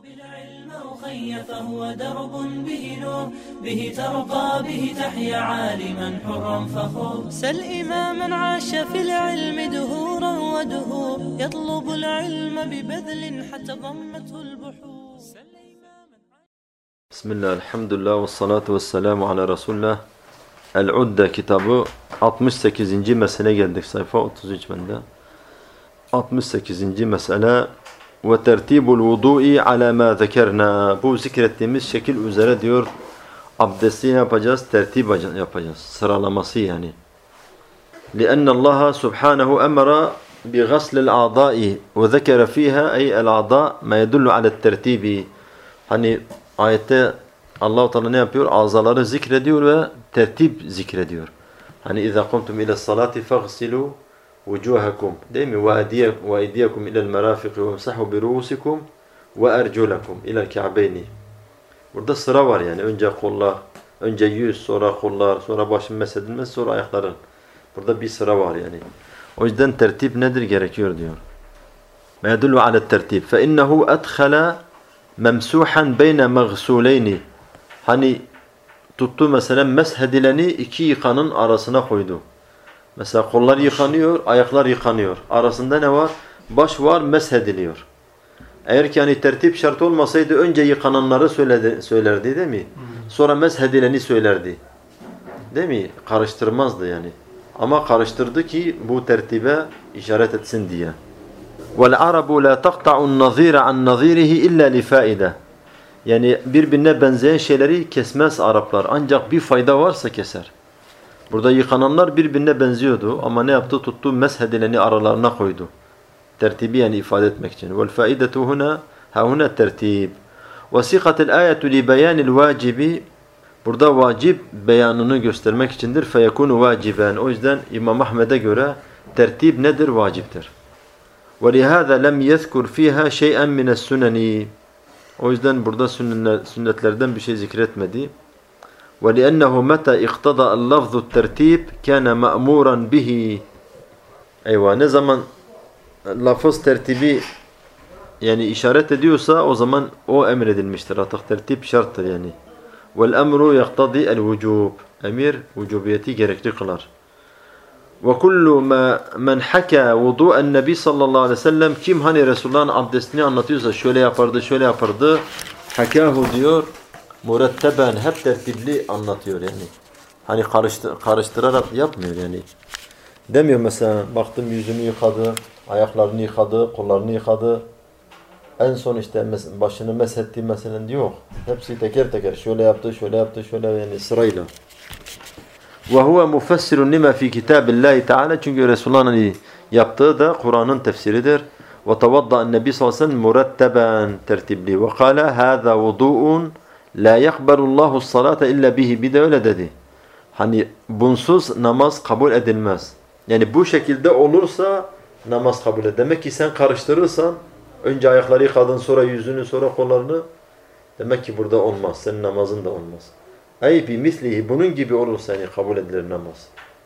بالعلم أخي فهو درب به نور به ترقى به تحيا عالما حرا فخور سل إماما عاش في العلم دهورا ودهور يطلب العلم ببذل حتى ضمته البحور. بسم الله الحمد لله والصلاة والسلام على رسول الله. El-Udde kitabı 68. mesele geldik, sayfa 33 bende. 68. mesele ve tertibul vudu'i ala ma zekerna. Bu zikrettiğimiz şekil üzere diyor, abdesti yapacağız, tertip yapacağız, sıralaması yani. لأن الله سبحانه أمر بغسل الأعضاء وذكر فيها أي الأعضاء ما يدل على الترتيب. Hani ayette Allah-u Teala ne yapıyor? Azaları zikrediyor ve tertip zikrediyor. Hani اِذَا قُمْتُمْ اِلَى الصَّلَاةِ فَغْسِلُوا وُجُوهَكُمْ değil mi? وَاَيْدِيَكُمْ اِلَى الْمَرَافِقِ وَمْسَحُوا بِرُؤُسِكُمْ وَاَرْجُلَكُمْ اِلَى الْكَعْبَيْنِ. Burada sıra var yani. Önce kollar, önce yüz, sonra kollar, sonra başın mesedilmesi, sonra ayakların. Burada bir sıra var yani. O yüzden tertip nedir gerekiyor diyor. مَا يَدُلُّ عَلَى التَّرْتِيبِ فَاِنَّهُ اَدْخَلَ مَمْسُوحًا بَيْنَ مَغْسُولَيْنِ. Hani tuttu mesela meshedileni iki yıkanın arasına koydu. Mesela kollar yıkanıyor, ayaklar yıkanıyor. Arasında ne var? Baş var, meshediliyor. Eğer ki hani tertip şart olmasaydı önce yıkananları söylerdi değil mi? Sonra meshedileni söylerdi. Değil mi? Karıştırmazdı yani. Ama karıştırdı ki bu tertibe işaret etsin diye. وَالْعَرَبُ لَا تَقْطَعُ النَّظِيرَ عَنْ نَظِيرِهِ إِلَّا لِفَائِدَةٍ. Yani birbirine benzeyen şeyleri kesmez Araplar. Ancak bir fayda varsa keser. Burada yıkananlar birbirine benziyordu ama ne yaptı? Tuttu meshedileni aralarına koydu. Tertibi yani ifade etmek için. وَالْفَائِدَةُ هُنَا tertib. وَسِقَتِ الْآيَةُ لِبَيَانِ الْوَاجِبِ. Burada vacip beyanını göstermek içindir. فَيَكُونُ vaciben. O yüzden İmam Ahmed'e göre tertip nedir? Vaciptir. وَلِهَذَا لَمْ يَذْكُرْ فِيهَا شَيْئًا مِنَ السُّنَنِ. O yüzden burada sünnetlerden bir şey zikretmedi. وَلِأَنَّهُ مَتَى اِقْتَضَى اللَّفْظُ التَّرْتِيبِ كَانَ مَأْمُورًا بِهِ. Eyvah, ne zaman lafız tertibi yani işaret ediyorsa o zaman o emredilmiştir. Artık tertip şarttır yani. وَالْأَمْرُ يَقْتَضِي الْوُجُوبِ. Emir vücubiyeti gerekli kılar. وَكُلُّ مَنْ حَكَى وُضُوءَ النَّبِي sallallahu aleyhi ve sellem, kim hani Resulullah'ın abdestini anlatıyorsa şöyle yapardı, şöyle yapardı. Hakahu diyor, muretteben, hep tertipli anlatıyor yani. Hani karıştırarak yapmıyor yani. Demiyor mesela, baktım yüzünü yıkadı, ayaklarını yıkadı, kollarını yıkadı. En son işte başını meshetti mesela diyor. Hepsi teker teker şöyle yaptı, şöyle yaptı, şöyle yani sırayla. وَهُوَ مُفَسِّرٌ لِمَا فِي كِتَابِ اللّٰهِ تَعَالَى. Çünkü Resulullah'ın yaptığı da Kur'an'ın tefsiridir. وَتَوَضَّأَ النَّبِي sallallahu aleyhi ve sellem muretteban, tertibli. وَقَالَ هَذَا وُضُوءٌ لَا يَقْبَلُ اللّٰهُ الصَّلَاةَ اِلَّا بِهِ. Bir de öyle dedi. Hani bunsuz namaz kabul edilmez. Yani bu şekilde olursa namaz kabul edilir. Demek ki sen karıştırırsan, önce ayakları yıkadın, sonra yüzünü, sonra kollarını, demek ki burada olmaz. Senin namazın da olmaz. Ey bi mislihi, bunun gibi olursa yani kabul edilir namaz.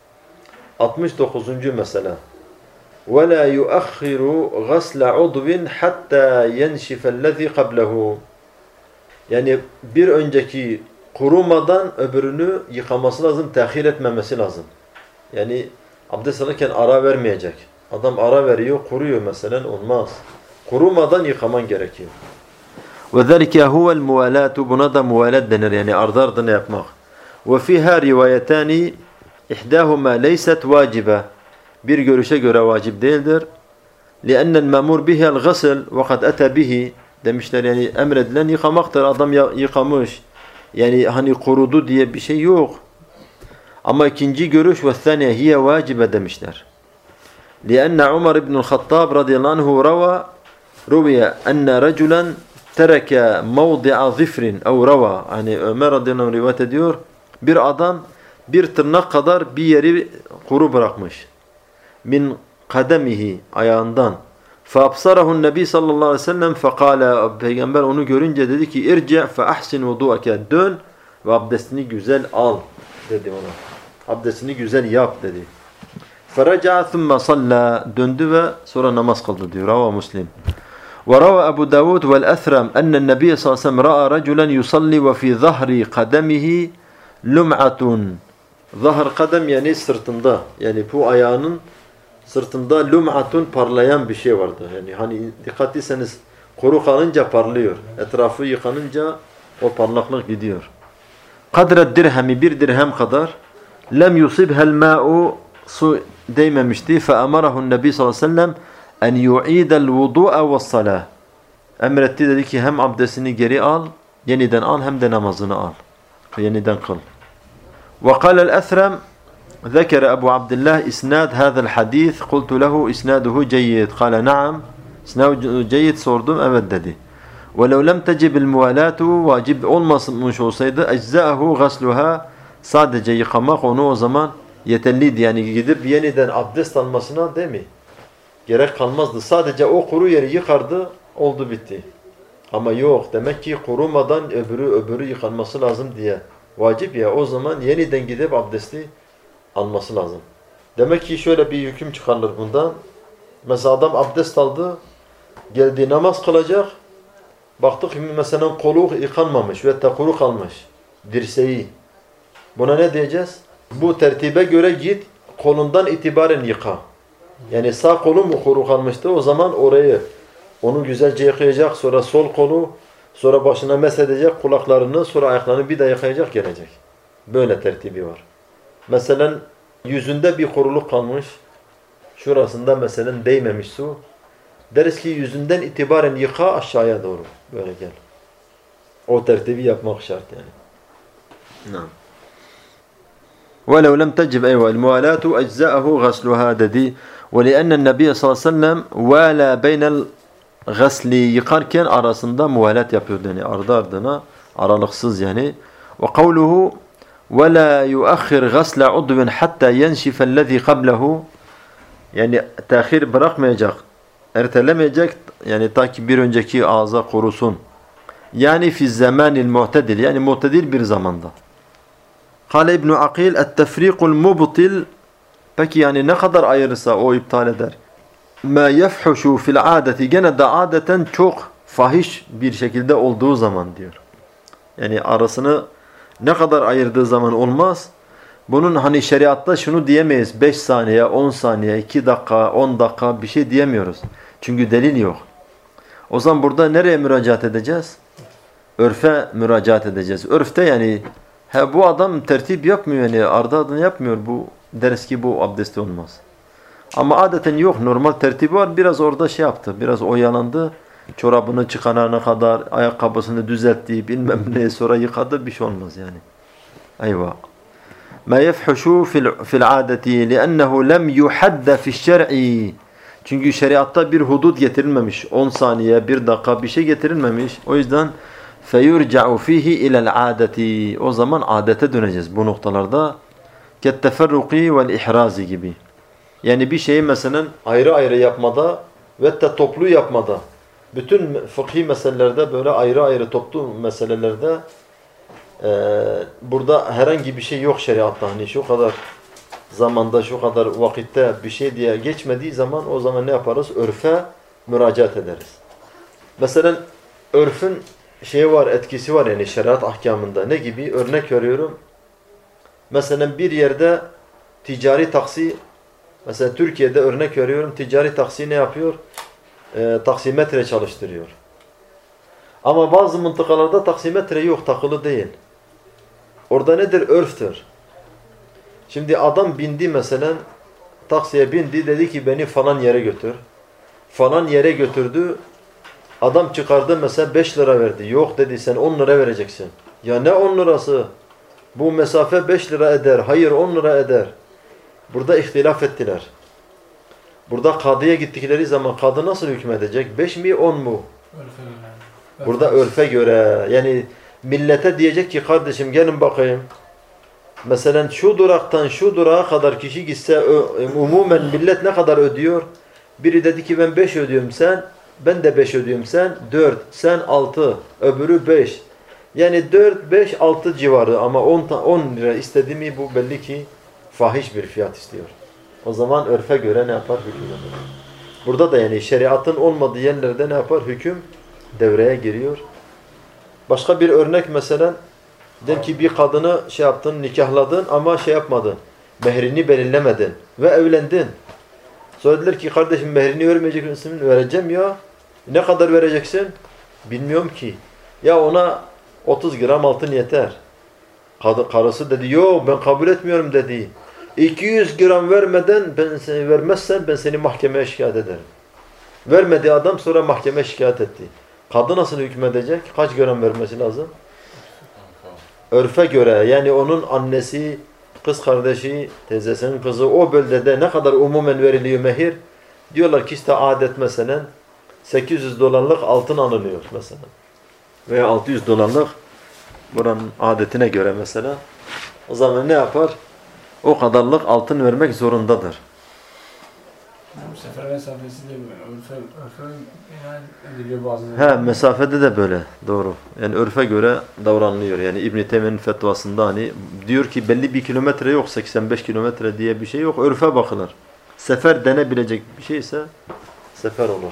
69. mesele. وَلَا يُؤَخِّرُ غَسْلَ عُضْوٍ حَتَّى يَنْشِفَ الَّذِي قَبْلَهُ. Yani bir önceki kurumadan öbürünü yıkaması lazım, tehir etmemesi lazım. Yani abdest alırken ara vermeyecek. Adam ara veriyor, kuruyor mesela, olmaz. Kurumadan yıkaman gerekiyor. وَذَلِكَ هُوَ الْمُوَالَاتُ. Buna da muvalat denir yani ardı ardına yapmak. وَفِيهَا رِوَايَتَانِ اِحْدَاهُمَا لَيْسَتْ وَاجِبَةً. Bir görüşe göre vacip değildir. لِأَنَّ الْمَامُورِ بِهَا الْغَسْلِ وَقَدْ أَتَى بِهِ. Demişler yani emredilen yıkamaktır. Adam yıkamış. Yani hani kurudu diye bir şey yok. Ama ikinci görüş وَالثَّانِيَ هِيَ وَاجِبَ demişler. لِأَنَّ عُمَرْ بْنُ الْخَطَّابِ radıyallahu anhu رُوِيَ أَنَّ رَجُلًا tereke mevdi'a zifrin ev rava. Hani Ömer radıyallahu anh rivayet ediyor. Bir adam bir tırnak kadar bir yeri kuru bırakmış. Min kademihi, ayağından. Fabsarahu'n Nebi sallallahu aleyhi ve sellem fekala. Peygamber onu görünce dedi ki irci' fe ahsin vudu'ake. Dön ve abdestini güzel al dedi ona. Abdestini güzel yap dedi. Feraca'a thumma salla. Döndü ve sonra namaz kıldı diyor. Rava Müslim. وروى أبو داود والأثرم أن النبي صلى الله عليه وسلم رأى رجلا يصلي وفي ظهر قدمه لمعة. Zahar kadem yani sırtında, yani bu ayağının sırtında lum'atun, parlayan bir şey vardı. Yani hani dikkat etseniz kuru kalınca parlıyor. Etrafı yıkanınca o parlaklık gidiyor. Kadret dirhemi, bir dirhem kadar. Lem yusibhel ma'u, su değmemişti. Fe emarahu'n nebi sallallahu aleyhi ve sellem en yu'idel vudu'a ve salah. Emretti, dedi ki hem abdestini geri al, yeniden al, hem de namazını al. Yeniden kıl. وقال الأثرم ذكر أبو عبد الله إسناد هذا الحديث قلت له إسناده جيد قال نعم إسناده جيد sordum evet dedi. ولو لم تجب الموالاة vacip olmamış olsaydı eczahu غسلها, sadece yıkamak onu o zaman yeterliydi. Yani gidip yeniden abdest almasına değil mi? Gerek kalmazdı. Sadece o kuru yeri yıkardı, oldu bitti. Ama yok, demek ki kurumadan öbürü yıkanması lazım diye vacip ya, o zaman yeniden gidip abdesti alması lazım. Demek ki şöyle bir hüküm çıkarılır bundan. Mesela adam abdest aldı, geldi namaz kılacak. Baktık mesela kolu yıkanmamış ve kuru kalmış. Dirseği. Buna ne diyeceğiz? Bu tertibe göre git kolundan itibaren yıka. Yani sağ kolu mu kuru kalmıştı, o zaman orayı onu güzelce yıkayacak, sonra sol kolu, sonra başına mesedecek, kulaklarını, sonra ayaklarını bir daha yıkayacak, gelecek. Böyle tertibi var. Mesela yüzünde bir kuruluk kalmış, şurasında mesela değmemiş su. Deriz ki yüzünden itibaren yıka, aşağıya doğru. Böyle gel. O tertibi yapmak şart yani. وَلَوْ لَمْ تَجِبْ اَيْوَا الْمُوَالَاتُ اَجْزَأَهُ غَسْلُهَا dedi. وَلِأَنَّ النَّبِيَ sallallahu aleyhi ve sellem وَالَا بَيْنَ الْغَسْلِ, yıkarken arasında muvalat yapıyordu. Yani ardı ardına, aralıksız yani. وَقَوْلُهُ وَلَا يُؤَخِّرْ غَسْلَ عُضْوٍ حَتَّى يَنْشِفَ الَّذ۪ي قَبْلَهُ, yani tehir bırakmayacak, ertelemeyecek, yani ta ki bir önceki ağza kurusun. Yani fi zamanil mu'tedil, yani mu'tedil bir zamanda. Kale İbn Akil et-tefrikul mubtil, peki yani ne kadar ayırırsa o iptal eder. Ma yefhuşu fil adeti, gene de adeten çok fahiş bir şekilde olduğu zaman diyor. Yani arasını ne kadar ayırdığı zaman olmaz. Bunun hani şeriatta şunu diyemeyiz, 5 saniye, 10 saniye, 2 dakika, 10 dakika bir şey diyemiyoruz. Çünkü delil yok. O zaman burada nereye müracaat edeceğiz? Örfe müracaat edeceğiz. Örfte yani bu adam tertip yapmıyor, yani ardı ardına yapmıyor, bu deriz ki bu abdesti olmaz. Ama adeten yok, normal tertibi var, biraz orada şey yaptı, biraz oyalandı. Çorabını çıkarana kadar ayakkabısını düzeltti, bilmem ne, sonra yıkadı, bir şey olmaz yani. Eyvah. Ma yefhuşu fil adeti li'ennehu lem yuhadda fi'ş-şer'i. Çünkü şeriatta bir hudud getirilmemiş. 10 saniye, 1 dakika bir şey getirilmemiş. O yüzden feyurca'u fihi ila'l adeti. O zaman adete döneceğiz bu noktalarda. Ketteferruki vel ihrazi gibi. Yani bir şeyi mesela ayrı ayrı yapmada ve de toplu yapmada. Bütün fıkhi meselelerde böyle ayrı ayrı toplu meselelerde burada herhangi bir şey yok şeriatta. Hani şu kadar zamanda, şu kadar vakitte bir şey diye geçmediği zaman o zaman ne yaparız? Örfe müracaat ederiz. Mesela örfün şeyi var, etkisi var yani şeriat ahkamında. Ne gibi? Örnek veriyorum. Mesela bir yerde ticari taksi, mesela Türkiye'de örnek veriyorum, ticari taksi ne yapıyor? Taksimetre çalıştırıyor. Ama bazı mıntıkalarda taksimetre yok, takılı değil. Orada nedir? Örftür. Şimdi adam bindi mesela, taksiye bindi, dedi ki beni falan yere götür. Falan yere götürdü. Adam çıkardı mesela 5 lira verdi. Yok dedi, sen 10 lira vereceksin. Ya ne 10 lirası? Bu mesafe 5 lira eder. Hayır 10 lira eder. Burada ihtilaf ettiler. Burada kadıya gittikleri zaman kadı nasıl hükmedecek? 5 mi 10 mu? Burada örfe göre. Yani millete diyecek ki kardeşim gelin bakayım. Mesela şu duraktan şu durağa kadar kişi gitse umumen millet ne kadar ödüyor? Biri dedi ki ben 5 ödüyorum ben de 5 ödüyorum sen 4, sen 6, öbürü 5. Yani 4, 5, 6 civarı ama 10 lira istedi mi bu belli ki fahiş bir fiyat istiyor. O zaman örfe göre ne yapar? Hüküm yapar. Burada da yani şeriatın olmadığı yerlerde ne yapar? Hüküm devreye giriyor. Başka bir örnek mesela, diyelim ki bir kadını şey yaptın, nikahladın ama şey yapmadın. Mehrini belirlemedin ve evlendin. Sonra dediler ki kardeşim mehrini vermeyecek misin? Vereceğim ya. Ne kadar vereceksin? Bilmiyorum ki. Ya ona 30 gram altın yeter. Karısı dedi yok ben kabul etmiyorum dedi. 200 gram vermeden vermezsen ben seni mahkemeye şikayet ederim. Vermedi adam sonra mahkemeye şikayet etti. Kadın nasıl hükmedecek? Kaç gram vermesi lazım? Örfe göre yani onun annesi, kız kardeşi, teyzesinin kızı o bölgede ne kadar umumen veriliyor mehir? Diyorlar ki işte adet mesela $800 altın alınıyor mesela. Veya $600 buranın adetine göre mesela. O zaman ne yapar? O kadarlık altın vermek zorundadır. Sefer mesafesi de örfe ediliyor bazen. Mesafede de böyle. Doğru. Yani örfe göre davranılıyor. Yani İbn-i Teymiye'nin fetvasında hani diyor ki belli bir kilometre yok, 85 kilometre diye bir şey yok. Örfe bakılır. Sefer denebilecek bir şeyse sefer olur.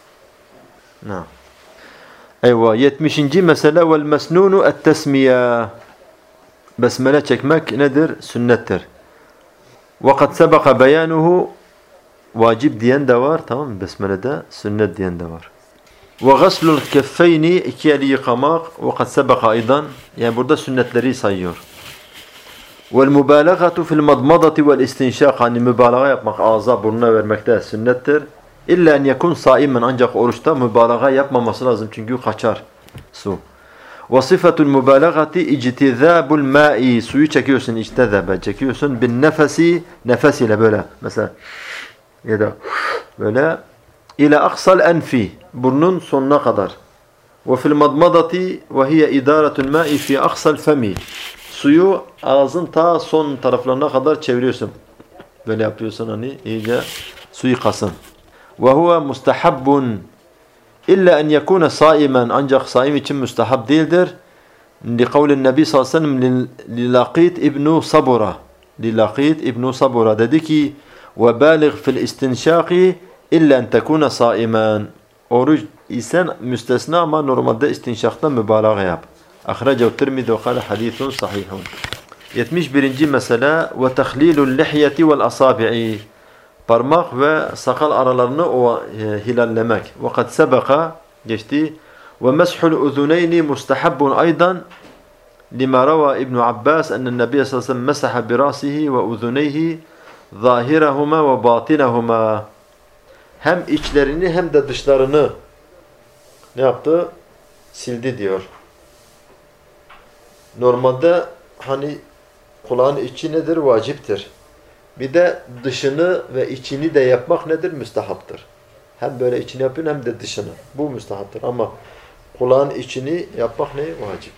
Ne? Eyvah. 70. mesele vel mesnunu et-tesmiye. Besmele çekmek nedir? Sünnettir. وَقَدْ سَبَقَ بَيَانُهُ vacip diyen de var, tamam mı? Besmele'de sünnet diyen de var. وَغَسْلُ الْكَفَّيْنِ iki eli yıkamak. وَقَدْ سَبَقَ aydan. Yani burada sünnetleri sayıyor. وَالْمُبَالَغَةُ فِي الْمَضْمَضَةِ وَالْاِسْتِنْشَاقِ hani mübalağa yapmak, ağza burnuna vermekte sünnettir. İlla en yekun saimen ancak oruçta mübalağa yapmaması lazım çünkü kaçar su. Vasifatul mübalağati ictizabul ma'i suyu çekiyorsun içtezebe çekiyorsun bin nefesi nefes ile böyle mesela ya da böyle ila aksal enfi burnun sonuna kadar. Ve fil madmadati ve hiye idaratul ma'i fi aksal femi suyu ağzın ta son taraflarına kadar çeviriyorsun. Böyle yapıyorsun hani iyice suyu kasın. Ve huve mustahabbun İlla en yekune saimen ancak saim için müstahab değildir. Li kavlin Nebi sallallahu aleyhi ve sellem li Laqit ibn Sabura. Li Laqit ibn Sabura dedi ki ve baligh fil istinşaqi illa en tekune saimen. Oruç isen müstesna ama normalde istinşakta mübalağa yap. Akhracehu Tirmizi ve kâle hadîthun sahihun. 71. mesele ve tahlilul lihyeti vel asabi'i. Parmak ve sakal aralarını hilallemek. وَقَدْ سَبَقَ geçti. وَمَسْحُ الْاُذُنَيْنِ مُسْتَحَبٌ أيضا لما روى ابن عباس أن النبي صلى الله عليه وسلم مسح برأسه وأذنيه ظاهرهما وباطنهما hem içlerini hem de dışlarını ne yaptı? Sildi diyor. Normalde hani kulağın içi nedir? Vaciptir. Bir de dışını ve içini de yapmak nedir? Müstahaptır. Hem böyle içini yapıyorsun hem de dışını. Bu müstahaptır ama kulağın içini yapmak ne? Vacip.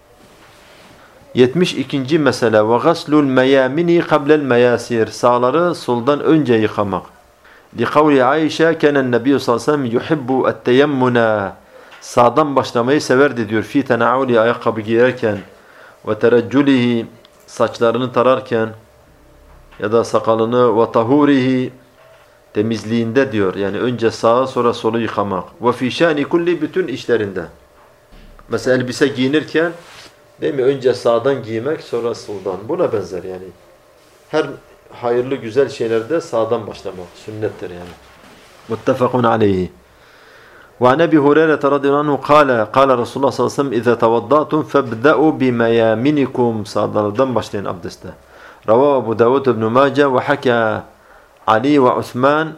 72. mesele ve gaslul meyamini qabla'l meyasir. Sağları soldan önce yıkamak. Li kavli Ayşe kenen Nebi sallallahu aleyhi ve sellem yuhibbu et-teyammuna. Sağdan başlamayı severdi diyor. Fi tenauli ayakkabı giyerken ve terecculihi saçlarını tararken ya da sakalını ve tahurihi temizliğinde diyor. Yani önce sağı sonra solu yıkamak. Ve fi şani kulli bütün işlerinde. Mesela elbise giyinirken değil mi? Önce sağdan giymek sonra soldan. Buna benzer yani. Her hayırlı güzel şeylerde sağdan başlamak sünnettir yani. Muttefakun aleyhi. Ve an Ebi Hureyre radıyallahu anhu kâle Resulullah sallallahu aleyhi ve sellem İzâ tevaddâtum febde'u bimeyâminikum. Sağlardan başlayın abdeste. Ravahu Ebu Davud ibn Mace ve haka Ali ve Osman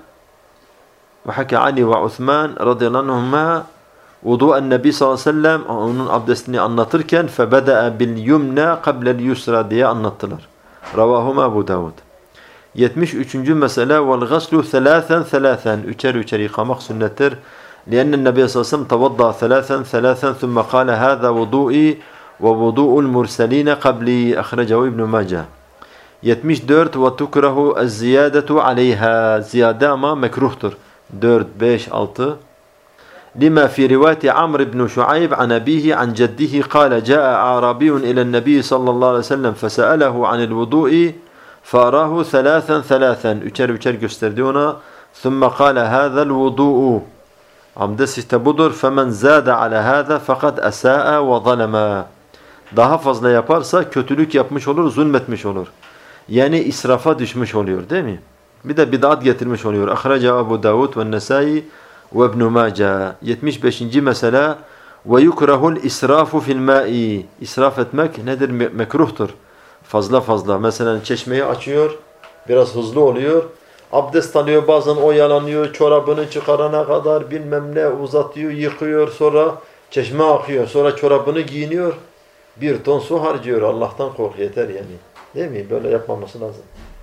radıyallahu anhuma vudu'en Nebi sallallahu aleyhi ve sellem onun abdestini anlatırken febeda'a bil yumna qabla'l yusra diye anlattılar. Ravahuma Ebu Davud. 73. mesele vel gaslu thalathan üçer yıkamak sünnettir. لأن النبي صلى الله عليه وسلم توضأ ثلاثا ثم قال هذا وضوئي ووضوء المرسلين قبلي أخرجه ابن ماجه. 74 ve tukrahu az-ziyadatu aleyha. Ziyade ama mekruhtur. 4, 5, 6. Lima fi rivayeti Amr ibn Şuayb an abihi an ceddihi kâle câe a'rabiyun ilen nebi sallallahu aleyhi ve sellem fesâlehu anil vudu'i fârahu thalâthan. Üçer gösterdi ona. ثُمَّ قَالَ هَذَا الْوُضُوءُ Abdest işte budur. فَمَنْ زَادَ عَلَى هَذَا فَقَدْ أَسَاءَ وَظَلَمَا Daha fazla yaparsa kötülük yapmış olur, zulmetmiş olur. Yani israfa düşmüş oluyor değil mi? Bir de bid'at getirmiş oluyor. Akhraca Ebu Davud ve Nesai ve İbn Mace. 75. mesele ve yukrahul israfu fil ma'i. İsraf etmek nedir? Mekruhtur. Fazla. Mesela çeşmeyi açıyor, biraz hızlı oluyor. Abdest alıyor, bazen oyalanıyor, çorabını çıkarana kadar bilmem ne uzatıyor, yıkıyor, sonra çeşme akıyor, sonra çorabını giyiniyor. 1 ton su harcıyor. Allah'tan kork yeter yani. Değil mi? Böyle yapmaması lazım.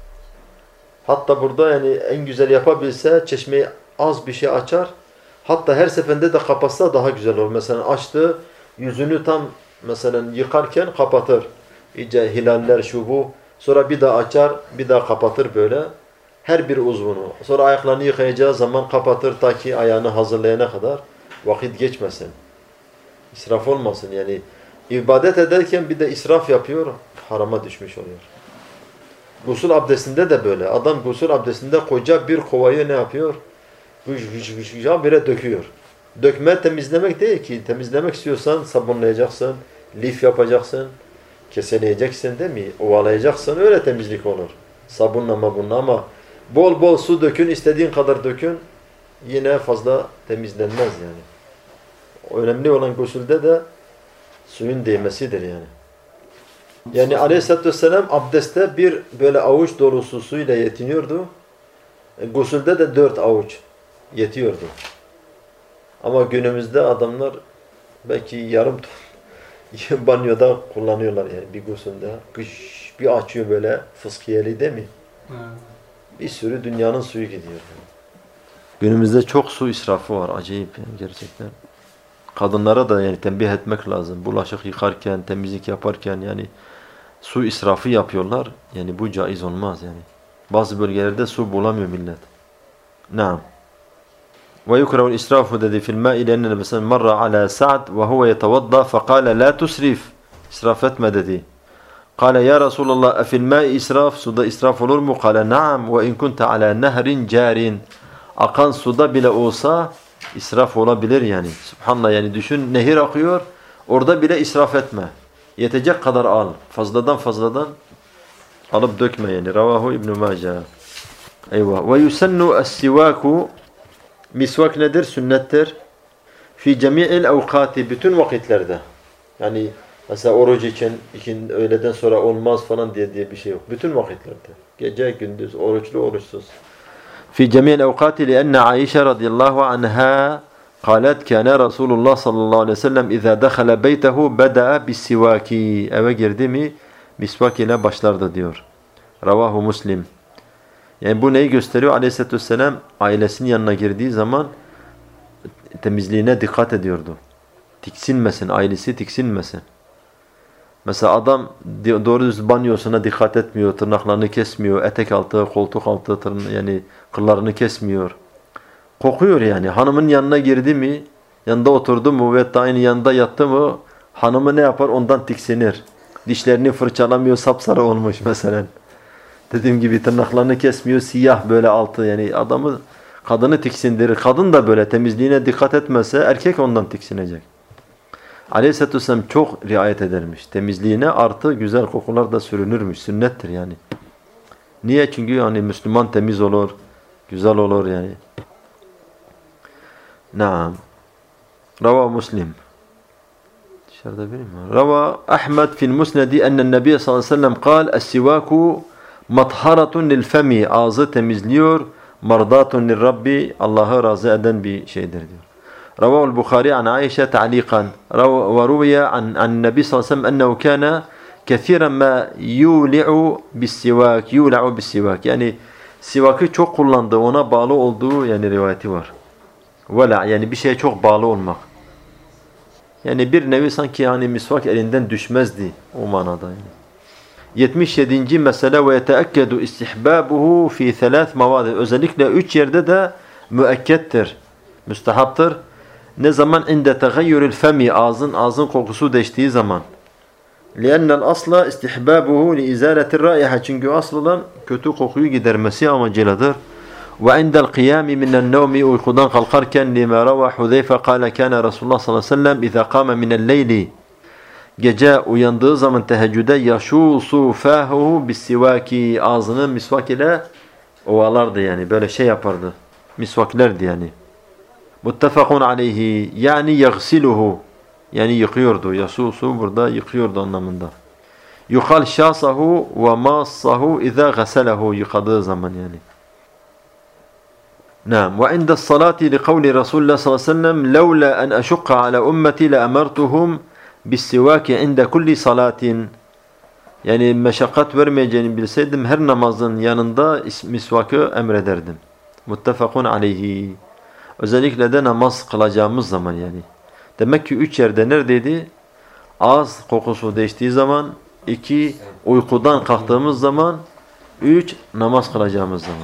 Hatta burada yani en güzel yapabilse çeşmeyi az bir şey açar. Hatta her seferinde de kapatsa daha güzel olur. Mesela açtı, yüzünü tam mesela yıkarken kapatır. İyice hilaller şu bu. Sonra bir daha açar, bir daha kapatır böyle. Her bir uzvunu. Sonra ayaklarını yıkayacağı zaman kapatır ta ki ayağını hazırlayana kadar vakit geçmesin. İsraf olmasın yani. İbadet ederken bir de israf yapıyor, harama düşmüş oluyor. Gusül abdestinde de böyle. Adam gusül abdestinde koca bir kovayı ne yapıyor? Bire döküyor. Dökme temizlemek değil ki. Temizlemek istiyorsan sabunlayacaksın, lif yapacaksın, keseleyeceksin değil mi? Ovalayacaksın, öyle temizlik olur. Sabunlama bununla ama bol bol su dökün, istediğin kadar dökün, yine fazla temizlenmez yani. Önemli olan gusülde de suyun değmesidir yani. Yani Aleyhisselatü Vesselam abdestte bir böyle avuç dolusu suyla yetiniyordu. Gusülde de 4 avuç yetiyordu. Ama günümüzde adamlar belki yarım ton banyoda kullanıyorlar yani bir gusülde. Bir açıyor böyle fıskiyeli değil mi? Bir sürü dünyanın suyu gidiyor. Günümüzde çok su israfı var. Acayip yani gerçekten. Kadınlara da yani tembih etmek lazım. Bulaşık yıkarken, temizlik yaparken yani su israfı yapıyorlar. Yani bu caiz olmaz yani. Bazı bölgelerde su bulamıyor millet. Naam. Ve yukrahul israfu dedi fil ma'i lenne mesela marra ala Sa'd ve huve yetevadda fekale la tusrif. İsraf etme dedi. Kale ya Resulallah efil ma'i israf. Suda israf olur mu? Kale naam ve in kunta ala nehrin carin. Akan suda bile olsa israf olabilir yani. Subhanallah yani düşün nehir akıyor. Orada bile israf etme. Yetecek kadar al. Fazladan alıp dökme yani. Ravahu İbn Mace. Eyvah. Ve yusennu es-sivaku. Misvak nedir? Sünnettir. Fi cemi'il evkati. Bütün vakitlerde. Yani mesela oruç için öğleden sonra olmaz falan diye bir şey yok. Bütün vakitlerde. Gece, gündüz, oruçlu, oruçsuz. Fi cemi'il evkati li'enne Aişe radıyallahu anha قالت كان رسول الله sallallahu aleyhi ve sellem اذا دخل بيته بدأ بالسواك eve girdi mi misvak ile başlardı diyor. Ravahu Muslim. Yani bu neyi gösteriyor? Aleyhisselatü vesselam ailesinin yanına girdiği zaman temizliğine dikkat ediyordu. Tiksinmesin, ailesi tiksinmesin. Mesela adam doğru düz banyosuna dikkat etmiyor, tırnaklarını kesmiyor, etek altı, koltuk altı yani kıllarını kesmiyor. Kokuyor yani. Hanımın yanına girdi mi, yanında oturdu mu ve aynı yanında yattı mı hanımı ne yapar? Ondan tiksinir. Dişlerini fırçalamıyor, sapsarı olmuş mesela. Dediğim gibi tırnaklarını kesmiyor, siyah böyle altı yani kadını tiksindirir. Kadın da böyle temizliğine dikkat etmezse erkek ondan tiksinecek. Aleyhisselatü Vesselam çok riayet edermiş. Temizliğine artı güzel kokular da sürünürmüş. Sünnettir yani. Niye? Çünkü yani Müslüman temiz olur, güzel olur yani. Naam. Rava Muslim. Dışarıda benim var. Rava Ahmed fil Musnedi ennen Nebi sallallahu aleyhi ve sellem kal es-sivaku matharatun lil femi. Ağzı temizliyor. Mardatun lil Rabbi. Allah'ı razı eden bir şeydir diyor. Ravahu'l Bukhari an Aişe ta'liqan. Ve ruviye an Nebi sallallahu aleyhi ve sellem ennehu kana kesiren ma yuli'u bis-sivak. Yuli'u bis-sivak. Yani sivakı çok kullandığı, ona bağlı olduğu yani rivayeti var. Vela yani bir şeye çok bağlı olmak. Yani bir nevi sanki yani misvak elinden düşmezdi o manada yani. 77. mesele ve yeteekkedu istihbabuhu fi 3 mavadi. Özellikle 3 yerde de müekkettir. Müstehaptır. Ne zaman inde tegayyürül femi ağzın kokusu değiştiği zaman. Li'ennel asla istihbabuhu li izaletir raiha. Çünkü asıl olan kötü kokuyu gidermesi amacıyladır. وعند القيام من النوم uykudan kalkarken لما روى حذيفة قال كان رسول الله صلى الله عليه وسلم إذا قام من الليل gece uyandığı zaman teheccüde yaşusu fahu bisivaki ağzını misvak ile ovalardı yani böyle şey yapardı. Misvaklerdi yani. Muttefakun aleyhi yani yagsiluhu yani yıkıyordu. Yasusu burada yıkıyordu anlamında. Yukal şasahu ve massahu iza gasalehu yıkadığı zaman yani. نعم وعند الصلاة لقول رسول الله صلى الله عليه وسلم لولا أن أشق على أمتي لأمرتهم بالسواك عند كل صلاة yani meşakkat vermeyeceğini bilseydim her namazın yanında misvakı emrederdim. Muttefakun aleyhi. Özellikle de namaz kılacağımız zaman yani. Demek ki 3 yerde neredeydi? Ağız kokusu değiştiği zaman, 2 uykudan kalktığımız zaman, 3 namaz kılacağımız zaman.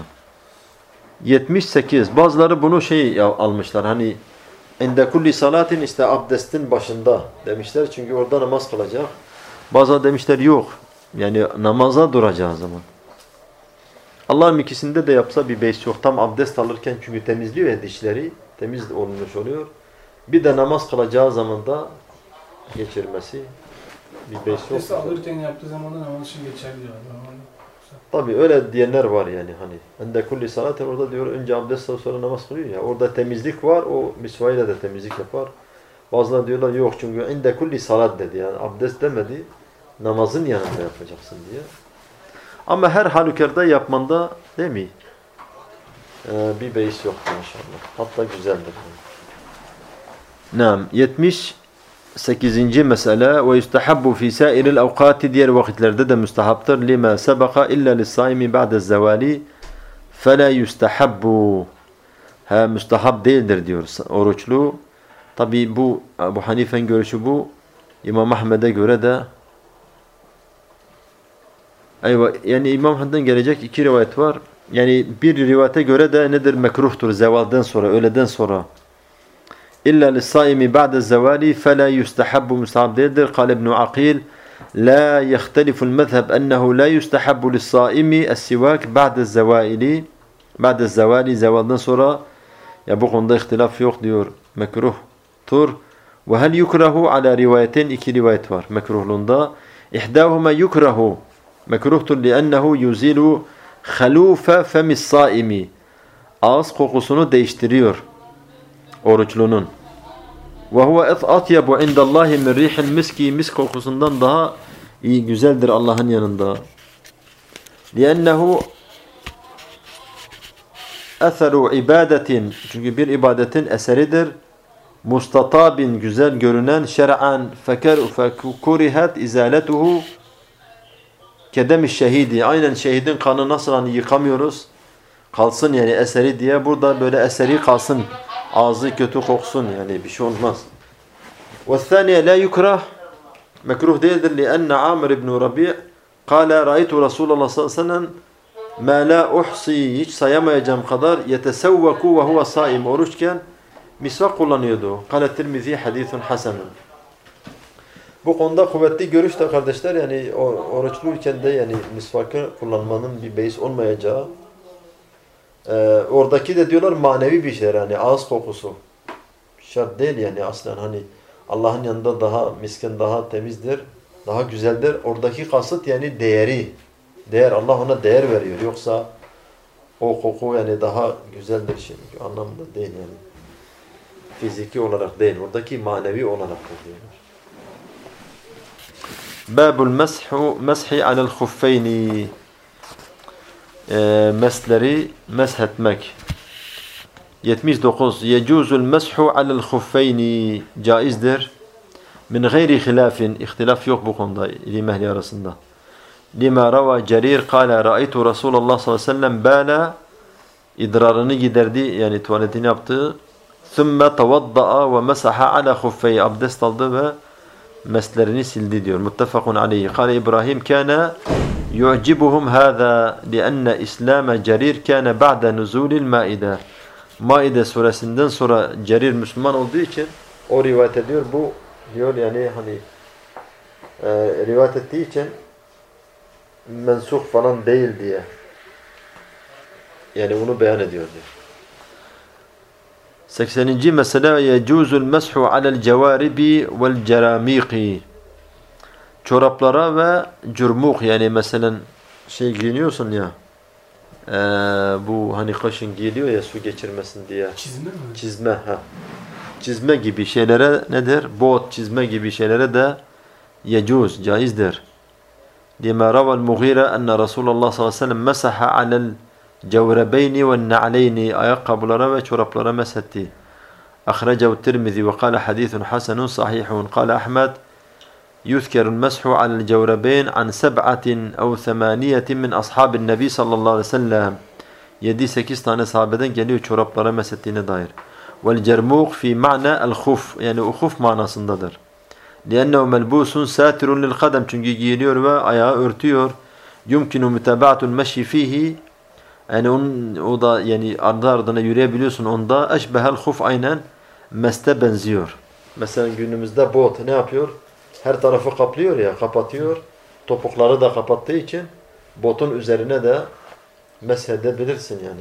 78. Bazıları bunu almışlar. Hani inde kulli salatin işte abdestin başında demişler. Çünkü orada namaz kılacak. Bazıları demişler yok. Yani namaza duracağı zaman. Allah'ın ikisinde de yapsa bir beis yok. Tam abdest alırken çünkü temizliyor ya dişleri. Temiz olmuş oluyor. Bir de namaz kılacağı zaman da geçirmesi bir beis yok. Abdest alırken yaptığı zaman da namaz için geçerli diyor. Tabi öyle diyenler var yani hani. Ende kulli salaten orada diyor önce abdest alıp sonra namaz kılıyor ya. Orada temizlik var. O misvayla da temizlik yapar. Bazıları diyorlar yok çünkü inde kulli salat dedi yani abdest demedi. Namazın yanında yapacaksın diye. Ama her halükarda yapmanda değil mi? Bir beis yoktur inşallah. Hatta güzeldir. Naam. 78. mesele ve yustahabbu fi sairil avqati diğer vakitlerde de müstehaptır. Lima sabaka illa lis-saimi ba'de zavali fela yustahabbu. Müstehap değildir diyor oruçlu. Tabi bu Ebu Hanife'nin görüşü bu. İmam Ahmed'e göre de yani İmam Ahmed'den gelecek 2 rivayet var. Yani bir rivayete göre de nedir? Mekruhtur zevalden sonra, öğleden sonra. İlla lis-saimi ba'de zavali fela yustahabbu müstehab değildir. Kâle İbn-i Akil la yehteliful mezheb ennehu la yustahabbu lis-saimi es-sivak ba'de zavali ba'de zavali zevalden sonra ya bu konuda ihtilaf yok diyor. Mekruhtur. Ve hel yukrahu ala rivayetin 2 rivayet var mekruhluğunda. İhdâhuma yukrahu mekruhtur li'ennehu yuzilu halufe femis-saimi ağız kokusunu değiştiriyor oruçlunun. Ve huve atyabu indallahi min rihil miski misk kokusundan daha iyi güzeldir Allah'ın yanında. Li'ennehu eseru ibadetin çünkü bir ibadetin eseridir. Mustatabin güzel görünen şer'an fekurihat izaletuhu kedemiş şehidi. Aynen şehidin kanı nasıl hani yıkamıyoruz? Kalsın yani eseri diye. Burada böyle eseri kalsın. Ağzı kötü koksun yani bir şey olmaz. وَالثَّانِيَ لَا يُكْرَهُ mekruh değildir. لِأَنَّ عَامِرْ ibn Rabi' قَالَ رَأَيْتُ رَسُولَ اللّٰهِ sallallahu aleyhi ve sellem مَا لَا اُحْصِي hiç sayamayacağım kadar يَتَسَوَّكُ وَهُوَ صَائِمْ oruçken misvak kullanıyordu. قَالَ التِّرْمِذِي حَدِيثٌ حَسَنٌ bu konuda kuvvetli görüş de kardeşler yani oruçluyken de yani misvakı kullanmanın bir beis olmayacağı. Oradaki de diyorlar manevi bir şey yani ağız kokusu. Şart değil yani aslen hani Allah'ın yanında daha miskin daha temizdir, daha güzeldir. Oradaki kasıt yani değeri. Değer Allah ona değer veriyor. Yoksa o koku yani daha güzeldir şey anlamında değil yani. Fiziki olarak değil. Oradaki manevi olarak diyorlar. Babul meshi alel huffeyni mesleri meshetmek. 79. Yecuzul meshu alel huffeyni caizdir. Min gayri hilafin ihtilaf yok bu konuda ilim ehli arasında. Lima rava Cerir kâle ra'aytu Resulullah sallallahu aleyhi ve sellem bâle idrarını giderdi yani tuvaletini yaptı. Thumma tavadda'a ve mesaha ala huffeyni abdest aldı ve meslerini sildi diyor. Muttefakun aleyhi. Kâle İbrahim kâne yu'cibuhum hâzâ li'enne İslam Cerir kâne ba'de nuzulil Maide. Maide suresinden sonra Cerir Müslüman olduğu için o rivayet ediyor. Bu diyor yani hani rivayet ettiği için mensuh falan değil diye. Yani onu beyan ediyor diyor. 80. mesele yecuzul meshu alel cevaribi vel ceramiqi. Çoraplara ve cürmuk, yani mesela şey giyiniyorsun ya, bu hani kışın giyiliyor ya su geçirmesin diye. Çizme mi? Çizme, ha. Çizme gibi şeylere nedir? Bot, çizme gibi şeylere de yecuz, caizdir. Lima raval Mughira enne Resulullah sallallahu aleyhi ve sellem mesaha alel cevrebeyni ve na'leyni, ayakkabılara ve çoraplara mesetti. Akhracahu Tirmizi ve kâle hadîthun hasenun sahihun. Kâle Ahmed yuzkerul meshu alel cevrebeyn an seb'atin ev semaniyetin min ashabin nebi sallallahu aleyhi ve sellem. 7-8 tane sahabeden geliyor çoraplara mesettiğine dair. Vel cermuk fi ma'na el khuf, yani o khuf manasındadır. لأنه ملبوس ساتر للقدم, çünkü giyiniyor ve ayağı örtüyor. Yumkinu mutaba'atul meşi fihi, yani o da yani ardı ardına yürüyebiliyorsun onda. Eşbehel khuf, aynen meste benziyor. Mesela günümüzde bot ne yapıyor? Her tarafı kaplıyor ya, kapatıyor. Topukları da kapattığı için botun üzerine de meshedebilirsin yani.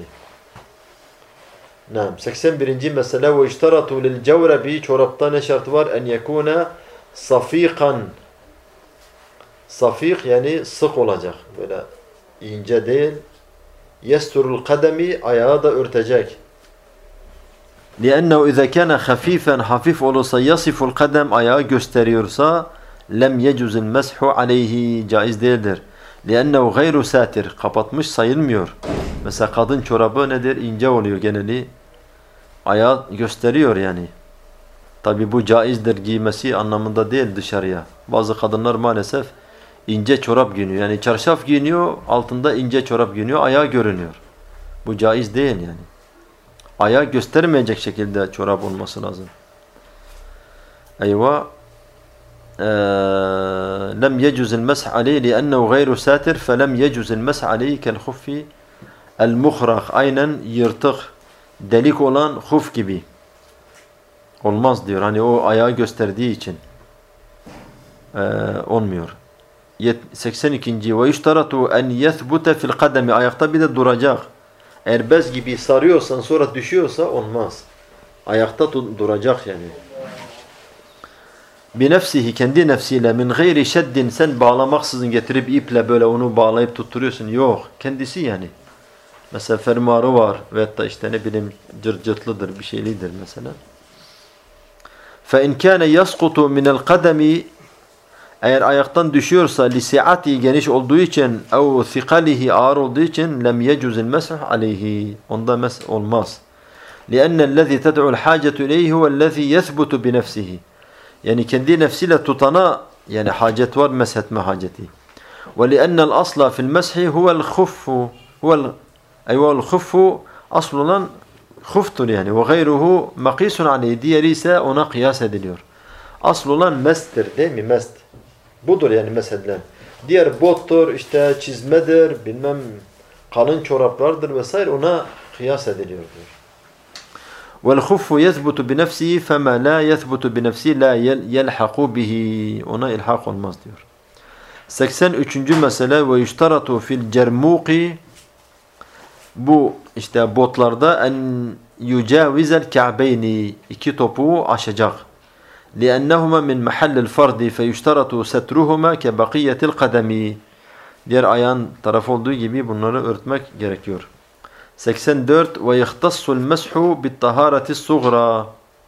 81. mesele ve iştaratu lil cevrebi, çorapta ne şartı var? En yekuna safikan. Safik yani sık olacak. Böyle ince değil. Yesturul kademi, ayağı da örtecek. لِأَنَّهُ اِذَا كَانَ خَف۪يفًا, hafif olursa, yasiful kadem, ayağı gösteriyorsa, lem yecuzil meshu aleyhi, caiz değildir. لِأَنَّهُ غَيْرُ satir, kapatmış sayılmıyor. Mesela kadın çorabı nedir? İnce oluyor geneli. Ayağı gösteriyor yani. Tabi bu caizdir giymesi anlamında değil dışarıya. Bazı kadınlar maalesef ince çorap giyiniyor. Yani çarşaf giyiniyor, altında ince çorap giyiniyor, ayağı görünüyor. Bu caiz değil yani. Ayağı göstermeyecek şekilde çorap olması lazım. Eyvah. Lem yecuzil mesh aleyhi li'ennehu gayru satir felem yecuzil mesh aleyhi kel huffi el muhraq. Aynen yırtık, delik olan huf gibi. Olmaz diyor. Hani o ayağı gösterdiği için olmuyor. 82. Ve iştaratu en yethbute fil kademi, ayakta bir de duracak. Eğer bez gibi sarıyorsan sonra düşüyorsa olmaz. Ayakta duracak yani. Binefsihi, kendi nefsiyle, min gayri şeddin, sen bağlamaksızın getirip iple böyle onu bağlayıp tutturuyorsun. Yok. Kendisi yani. Mesela fermuarı var veyahut da işte ne bileyim cırtlıdır, bir şeylidir mesela. فَاِنْ كَانَ يَسْقُطُ مِنَ الْقَدَمِ, eğer ayaktan düşüyorsa lisi'ati, geniş olduğu için, ev thikalihi, ağır olduğu için, lem yecuzil mesih aleyhi, onda mesih olmaz. لِأَنَّ الَّذِي تَدْعُ الْحَاجَةُ اِلَيْهِ وَالَّذِي يَثْبُتُ بِنَفْسِهِ, yani kendi nefsiyle tutana yani hacet var, meshetme haceti. وَلِأَنَّ الْأَصْلَ فِي الْمَسْحِ هُوَ الْخُفُّ, اَيْوَا الْخُفُّ asıl olan huftur yani. Ve gayruhu makisun aleyhi, diğeri ise ona kıyas ediliyor. Asıl olan mestir değil mi? Mest. Budur yani mesedilen. Diğer bottur, işte çizmedir, bilmem kalın çoraplardır vesaire, ona kıyas ediliyor diyor. Vel huffu yethbutu bi nefsihi fema la yethbutu bi nefsihi la yelhaku bihi, ona ilhak olmaz diyor. 83. mesele ve yüştaratu fil cermuqi, bu işte botlarda en yucavizel ka'beyni, iki topuğu aşacak. لِأَنَّهُمَا مِنْ مَحَلِّ الْفَرْدِ فَيُشْتَرَتُ سَتْرُهُمَا كَبَقِيَّةِ الْقَدَمِ, diğer ayağın tarafı olduğu gibi bunları örtmek gerekiyor. 84. وَيَخْتَصُّ الْمَسْحُ بِالطَّهَارَةِ الصُّغْرَى,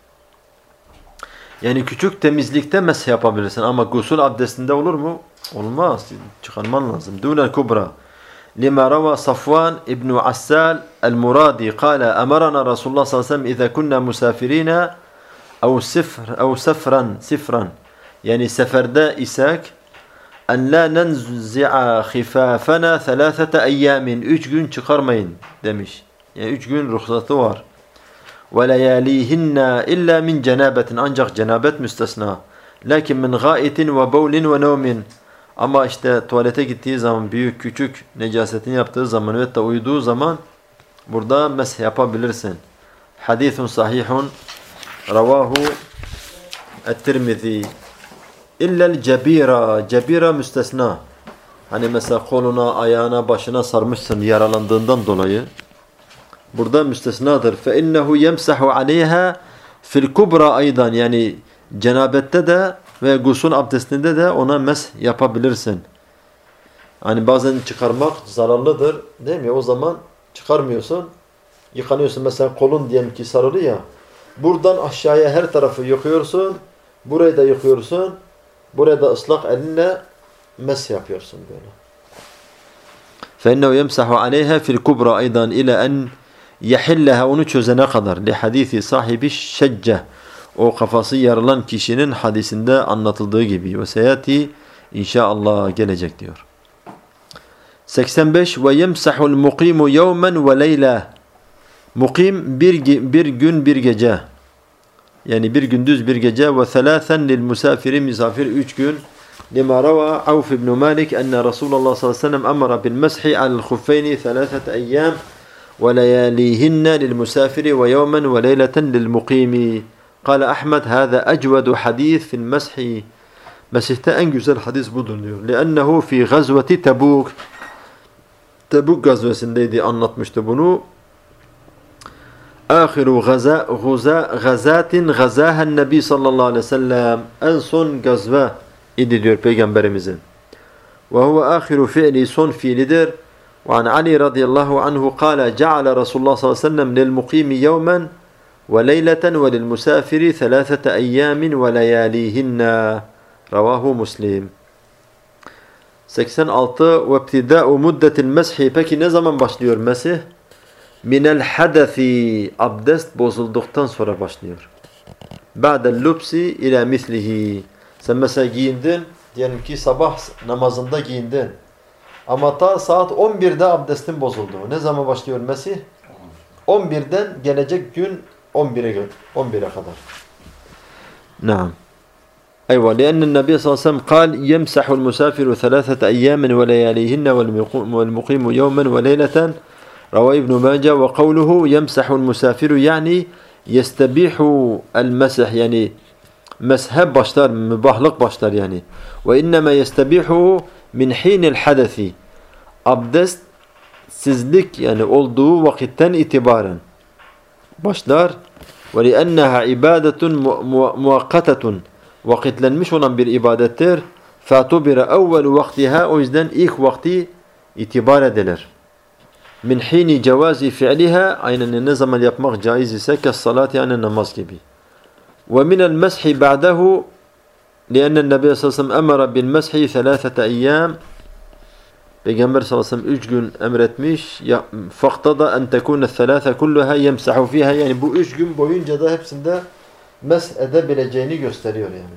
yani küçük temizlikte mesh yapabilirsin ama gusül abdestinde olur mu? Olmaz. Çıkarman lazım. دُونَ الْكُبْرَى لما روى صفوان ابن عسال المرادي قال أمرنا رسول الله صلى الله عليه وسلم إذا كنا مسافرين أو سفرا يعني seferde isek en la nenzi'a khifafana 3 ayyamin, 3 gün çıkarmayın demiş. Yani 3 gün ruhsatı var. Ve layalihinna illa min cenabetin, ancak cenabet müstesna. Lakin min gaitin ve bawlin ve nevmin, ama işte tuvalete gittiği zaman, büyük küçük necasetini yaptığı zaman ve da uyuduğu zaman burada mesh yapabilirsin. Hadithun sahihun ravahu et-Tirmizi. İllel cebira, cebira müstesna. Hani mesela koluna, ayağına, başına sarmışsın yaralandığından dolayı. burada müstesnadır. فَاِنَّهُ يَمْسَحُ عَلَيْهَا فِي الْكُبْرَى aydan, yani cenabette de ve gusül abdestinde de ona mesh yapabilirsin. Hani bazen çıkarmak zararlıdır değil mi? O zaman çıkarmıyorsun, yıkanıyorsun. Mesela kolun diyelim ki sarılı ya, buradan aşağıya her tarafı yıkıyorsun, burayı da yıkıyorsun, buraya da ıslak elinle mesh yapıyorsun böyle. فَاِنَّهُ يَمْسَحُ عَلَيْهَا فِي الْكُبْرَى aydan ile en yehilleha, onu çözene kadar. Li hadisi sahibi şecce, o kafası yarılan kişinin hadisinde anlatıldığı gibi. Ve seyati inşallah gelecek diyor. 85 ve yemsahul mukimu yevmen ve leyla. Mukim bir gün bir gece. Yani bir gündüz bir gece. Ve thelâthen lil musafiri, misafir 3 gün. Lima rava Avf ibn Malik enne Resulullah sallallahu aleyhi ve sellem emara bil meshi alel huffeyni 3 eyyam ve leyalihinne lil musafiri ve yevmen ve leyleten lil mukimi. قال أحمد هذا أجود حديث في المسح. Mesih'te en güzel hadis budur diyor. لأنه في غزوة تبوك. Tebuk gazvesindeydi, anlatmıştı bunu. Ahiru gazatin gazahen Nebi sallallahu aleyhi ve sellem. En son gazve idi diyor Peygamberimizin. Ve huve ahiru fi'li, son fiilidir. Ve an Ali radıyallahu anhu kâle ceale Resulullah sallallahu aleyhi ve sellem lil mukimi yevmen ve leyleten ve lil musafiri 3 eyyamin ve leyalihinna. Ravahu Muslim. 86 ve ibtida'u muddetil meshi. Peki ne zaman başlıyor mesih? Minel hadasi, abdest bozulduktan sonra başlıyor. Ba'del lubsi ila mislihi. Sen mesela giyindin, diyelim ki sabah namazında giyindin. Ama ta saat 11'de abdestin bozuldu. Ne zaman başlıyor mesih? 11'den gelecek gün 11'e kadar. Naam. أيوة لأن النبي صلى الله عليه وسلم قال يمسح المسافر 3 أيام ولياليهن والمقيم يوما وليلة. رواه ابن ماجه. وقوله يمسح المسافر يعني يستبيح المسح, yani mezhep başlar, mübahlık başlar yani. وإنما يستبيح min حين الحدث, abdestsizlik yani olduğu vakitten itibaren başlar. وَلِأَنَّهَا عِبَادَةٌ مُوَقَّتَةٌ, vakitlenmiş olan bir ibadettir. فَاتُبِرَ اَوَّلُ وَقْتِهَا, o yüzden ilk vakti itibar edilir. مِنْ حِينِ جَوَازِ فِعْلِهَا, aynen ne zaman yapmak caiz ise كَالصَّلَاةِ, yani namaz gibi. وَمِنَ الْمَسْحِ بَعْدَهُ لِأَنَّ النَّبِيَ صَلَّى اللّٰهُ عَلَيْهِ وَسَلَّمْ اَمَرَ بِالْمَسْحِ 3 اَيَّامٍ. Peygamber sallallahu aleyhi ve sellem 3 gün emretmiş. فَاقْتَضَى أَنْ تَكُونَ الثَّلَاثَ كُلُّهَا يَمْسَحُ فِيهَا, yani bu 3 gün boyunca da hepsinde mesh edebileceğini gösteriyor yani.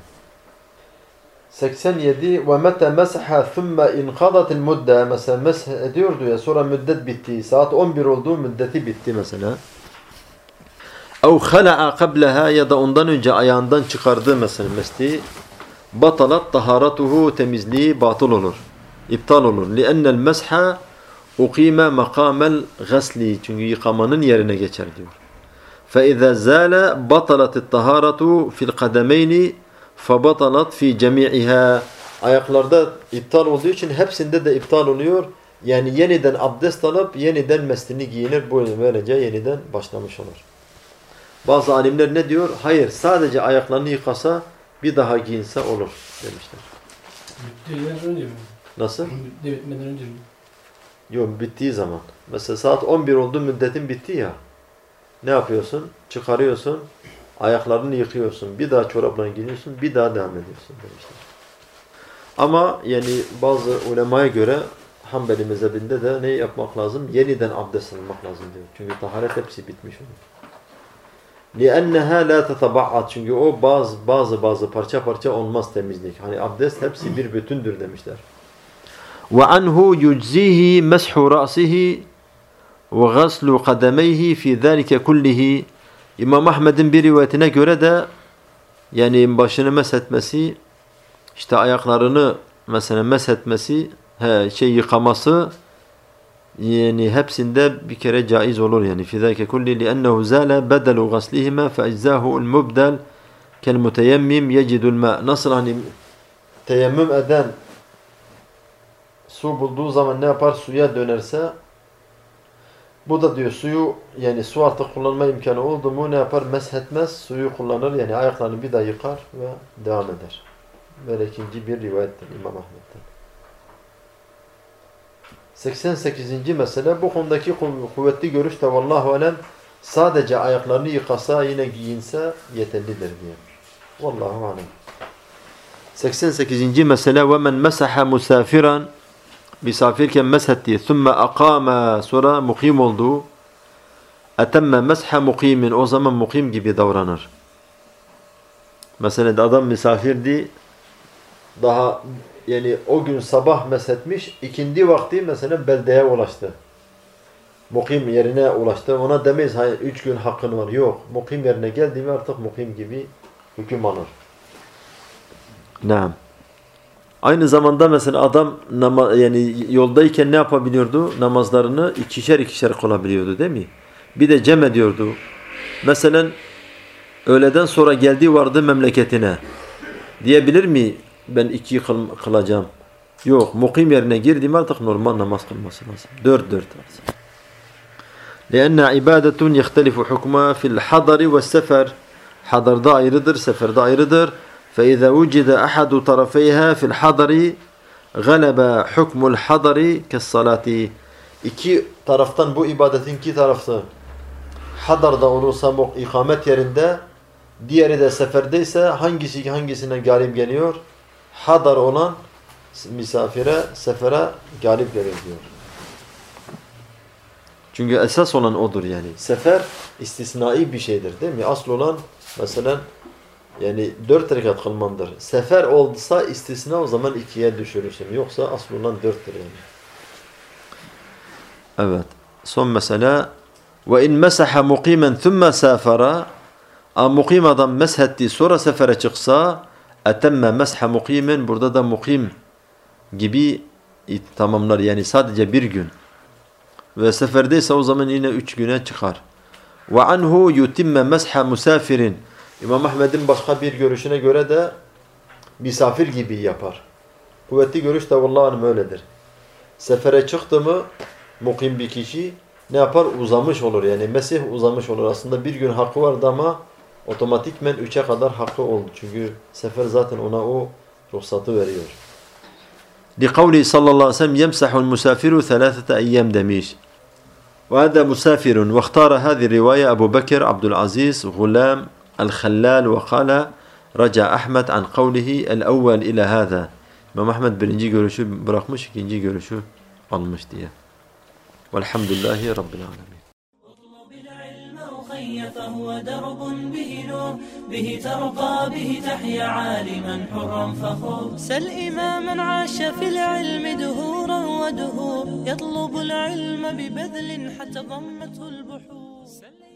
87 وَمَتَ مَسَحَ ثُمَّ اِنْقَضَتِ الْمُدَّةِ, mesela mesh ediyordu ya, sonra müddet bitti, saat 11 olduğu müddeti bitti mesela. اَوْ خَلَعَ قَبْلَهَا, ya da ondan önce ayağından çıkardığı mesela mesleği, بَطَلَتْ طَهَارَتُهُ, temizliği batıl olur, iptal olur. لِأَنَّ الْمَسْحَ اُقِيمَ مَقَامَ الْغَسْلِ, çünkü yıkamanın yerine geçer diyor. فَإِذَا زَالَ بَطَلَتِ الطَّهَارَةُ فِي الْقَدَمَيْنِ فَبَطَلَتْ فِي جَمِيعِهَا. Ayaklarda iptal olduğu için hepsinde de iptal oluyor. Yani yeniden abdest alıp yeniden meslini giyinir. Böylece yeniden başlamış olur. Bazı alimler ne diyor? Hayır, sadece ayaklarını yıkasa bir daha giyinse olur demişler. Bittiğinden önce mi? Nasıl? Bitmeden önce mi? Yok, bittiği zaman. Mesela saat 11 oldu, müddetin bitti ya. Ne yapıyorsun? Çıkarıyorsun, ayaklarını yıkıyorsun, bir daha çorapla giyiniyorsun, bir daha devam ediyorsun demişler. Ama yani bazı ulemaya göre Hanbeli mezhebinde de ne yapmak lazım? Yeniden abdest almak lazım diyor. Çünkü taharet hepsi bitmiş oluyor. لِأَنَّهَا لَا تَتَبَعَّدْ, çünkü o bazı parça olmaz temizlik. Hani abdest hepsi bir bütündür demişler. وَعَنْهُ يُجْزِيهِ مَسْحُ رَأْسِهِ وَغَسْلُ قَدَمَيْهِ فِي ذَٰلِكَ كُلِّهِ. İmam Ahmed'in bir rivayetine göre de yani başını meshetmesi, işte ayaklarını mesela meshetmesi, yıkaması, yani hepsinde bir kere caiz olur yani. فِي ذَٰلِكَ كُلِّهِ لِأَنَّهُ زَالَ بَدَلُ غَسْلِهِمَا فَاَجْزَاهُ الْمُبْدَلِ كَالْمُتَيَمِّمْ يَجِدُ الْمَاءِ. Nasıl hani teyemmüm eden su bulduğu zaman ne yapar? Suya dönerse Bu da diyor suyu yani su artık kullanma imkanı oldu mu ne yapar? Meshetmez, suyu kullanır yani ayaklarını bir daha yıkar ve devam eder. Böyle ikinci bir rivayettir İmam Ahmet'ten. 88. mesele bu konudaki kuvvetli görüş de vallahu alem sadece ayaklarını yıkasa yine giyinse yeterlidir diye. Vallahu alem. 88. mesele ve men mesaha musafiran misafirken meshetti thumme aqama sonra mukim oldu etemme mesha mukimin o zaman mukim gibi davranır. Mesela adam misafirdi daha yani o gün sabah meshetmiş ikindi vakti mesela beldeye ulaştı. Mukim yerine ulaştı. Ona demeyiz hayır 3 gün hakkın var. Yok. Mukim yerine geldi mi artık mukim gibi hüküm alır. Naam. Aynı zamanda mesela adam yani yoldayken ne yapabiliyordu? Namazlarını ikişer kılabiliyordu değil mi? Bir de cem ediyordu. Mesela öğleden sonra geldi vardı memleketine. Diyebilir mi ben 2 kılacağım? Yok. Mukim yerine girdi mi artık normal namaz kılması lazım. 4 lazım. لأن عبادة يختلف حكمها في الحضر والسفر. Hadarda ayrıdır, seferde ayrıdır. فإذا وجد أحد طرفيها في الحضر غلب حكم الحضر كالصلاة. İki taraftan bu ibadetin iki tarafı hadarda olursa ikamet yerinde, diğeri de seferdeyse hangisine galip geliyor? Hadar olan misafire, sefere galip gelir diyor. Çünkü esas olan odur yani. Sefer istisnai bir şeydir değil mi? Asıl olan mesela yani 4 rekat kılmandır. Sefer olsa istisna o zaman 2'ye düşürürsün. Yoksa asıl olan 4'tür yani. Evet. Son mesele ve in mesaha muqimen thumma safara muqim adam meshetti sonra sefere çıksa etemme mesha muqimen burada da muqim gibi tamamlar yani sadece bir gün. Ve seferdeyse o zaman yine 3 güne çıkar. Ve anhu yutimme mesha musafirin. İmam Ahmed'in başka bir görüşüne göre de misafir gibi yapar. Kuvvetli görüş de vallahi öyledir. Sefere çıktı mı mukim bir kişi ne yapar? Uzamış olur. Yani mesih uzamış olur. Aslında bir gün hakkı vardı ama otomatikmen 3'e kadar hakkı oldu. Çünkü sefer zaten ona o ruhsatı veriyor. لقوله صلى الله عليه وسلم يمسح المسافر 3 أيام demiş. وهذا مسافر واختار هذه الرواية أبو بكر عبد العزيز غلام الخلال وقال رجع أحمد عن قوله الأول إلى هذا. İmam Ahmed birinci görüşü bırakmış, ikinci görüşü almış diye. Velhamdülillahi Rabbil alemin. فهو درب به نور به ترقى به تحيا عالما حرا فخور سل إماما عاش في العلم دهورا ودهور يطلب العلم ببذل حتى ضمته البحور